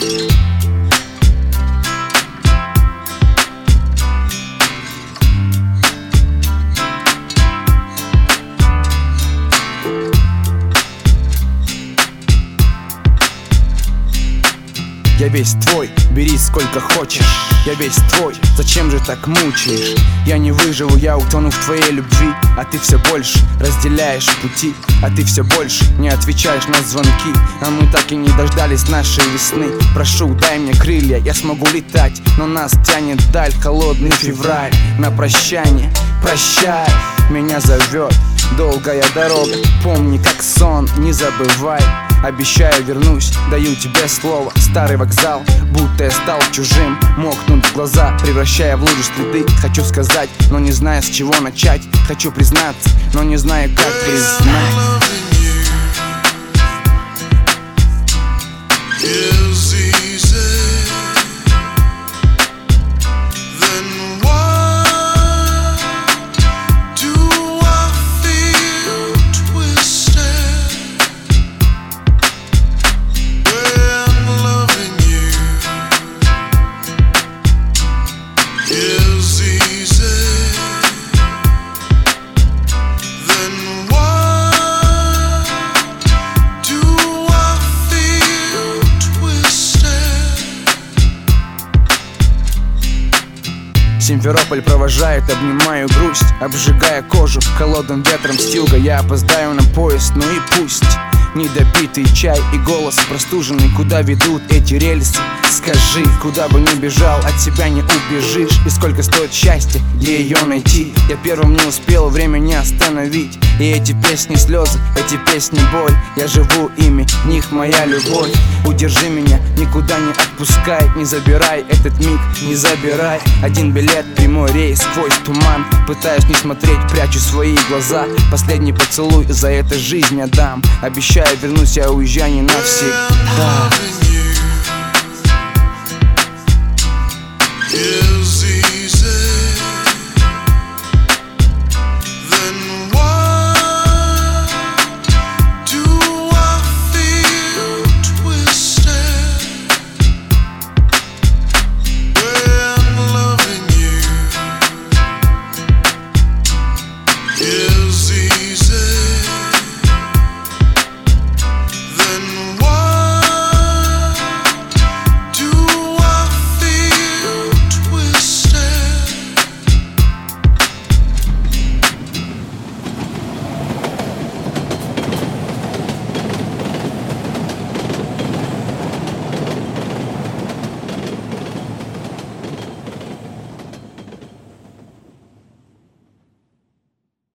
Я весь твой, бери сколько хочешь. Я весь твой, зачем же так мучаешь? Я не выживу, я утону в твоей любви. А ты все больше разделяешь пути. А ты все больше не отвечаешь на звонки. А мы так и не дождались нашей весны. Прошу, дай мне крылья, я смогу летать. Но нас тянет вдаль холодный февраль. На прощание, прощай, меня зовет долгая дорога. Помни, как сон, не забывай. Обещаю, вернусь, даю тебе слово. Старый вокзал, будто я стал чужим. Мокнут глаза, превращая в лужу следы. Хочу сказать, но не знаю, с чего начать. Хочу признаться, но не знаю, как признать. Симферополь провожает, обнимаю грусть, обжигая кожу холодным ветром с юга. Я опоздаю на поезд, ну и пусть. Недопитый чай и голос простуженный. Куда ведут эти рельсы? Скажи, куда бы ни бежал, от тебя не убежишь. И сколько стоит счастье, где ее найти? Я первым не успел, время не остановить. И эти песни слезы, эти песни боль. Я живу ими, в них моя любовь. Удержи меня, никуда не отпускай. Не забирай этот миг, не забирай. Один билет, прямой рейс сквозь туман. Пытаюсь не смотреть, прячу свои глаза. Последний поцелуй за эту жизнь отдам. Обещаю, вернусь, я уезжаю не навсегда.